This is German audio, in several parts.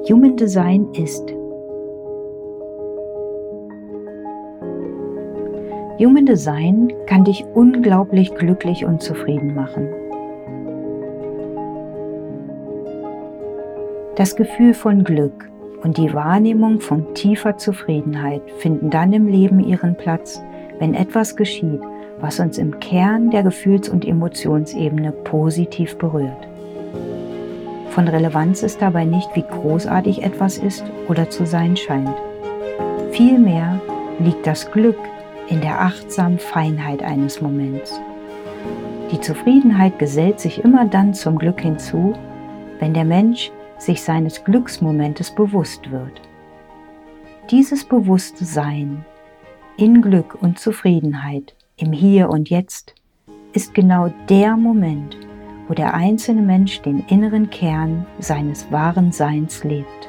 Human Design ist. Human Design kann dich unglaublich glücklich und zufrieden machen. Das Gefühl von Glück und die Wahrnehmung von tiefer Zufriedenheit finden dann im Leben ihren Platz, wenn etwas geschieht, was uns im Kern der Gefühls- und Emotionsebene positiv berührt. Von Relevanz ist dabei nicht, wie großartig etwas ist oder zu sein scheint. Vielmehr liegt das Glück in der achtsamen Feinheit eines Moments. Die Zufriedenheit gesellt sich immer dann zum Glück hinzu, wenn der Mensch sich seines Glücksmomentes bewusst wird. Dieses bewusste Sein in Glück und Zufriedenheit im Hier und Jetzt ist genau der Moment, wo der einzelne Mensch den inneren Kern seines wahren Seins lebt.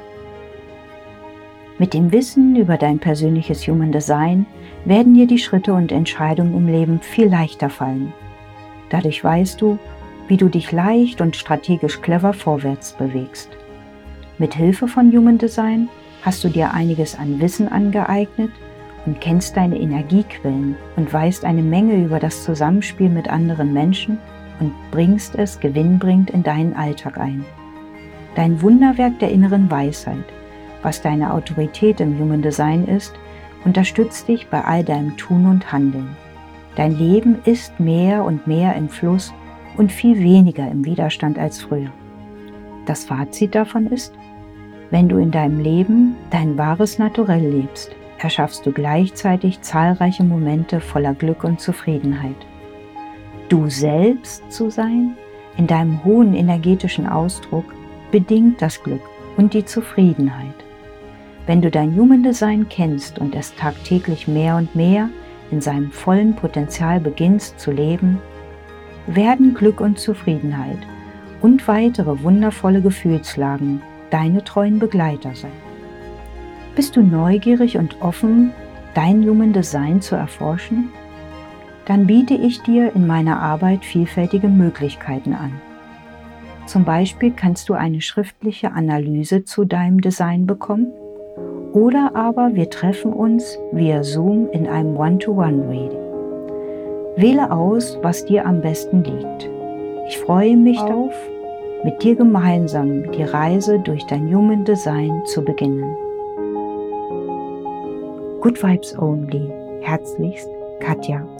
Mit dem Wissen über dein persönliches Human Design werden dir die Schritte und Entscheidungen im Leben viel leichter fallen. Dadurch weißt du, wie du dich leicht und strategisch clever vorwärts bewegst. Mit Hilfe von Human Design hast du dir einiges an Wissen angeeignet und kennst deine Energiequellen und weißt eine Menge über das Zusammenspiel mit anderen Menschen und bringst es gewinnbringend in deinen Alltag ein. Dein Wunderwerk der inneren Weisheit, was deine Autorität im Human Design ist, unterstützt dich bei all deinem Tun und Handeln. Dein Leben ist mehr und mehr im Fluss und viel weniger im Widerstand als früher. Das Fazit davon ist: Wenn du in deinem Leben dein wahres Naturell lebst, erschaffst du gleichzeitig zahlreiche Momente voller Glück und Zufriedenheit. Du selbst zu sein, in deinem hohen energetischen Ausdruck, bedingt das Glück und die Zufriedenheit. Wenn du dein Human Design kennst und es tagtäglich mehr und mehr in seinem vollen Potenzial beginnst zu leben, werden Glück und Zufriedenheit und weitere wundervolle Gefühlslagen deine treuen Begleiter sein. Bist du neugierig und offen, dein Human Design zu erforschen? Dann biete ich dir in meiner Arbeit vielfältige Möglichkeiten an. Zum Beispiel kannst du eine schriftliche Analyse zu deinem Design bekommen oder aber wir treffen uns via Zoom in einem One-to-One-Reading. Wähle aus, was dir am besten liegt. Ich freue mich darauf, mit dir gemeinsam die Reise durch dein Human Design zu beginnen. Good Vibes Only. Herzlichst, Katja.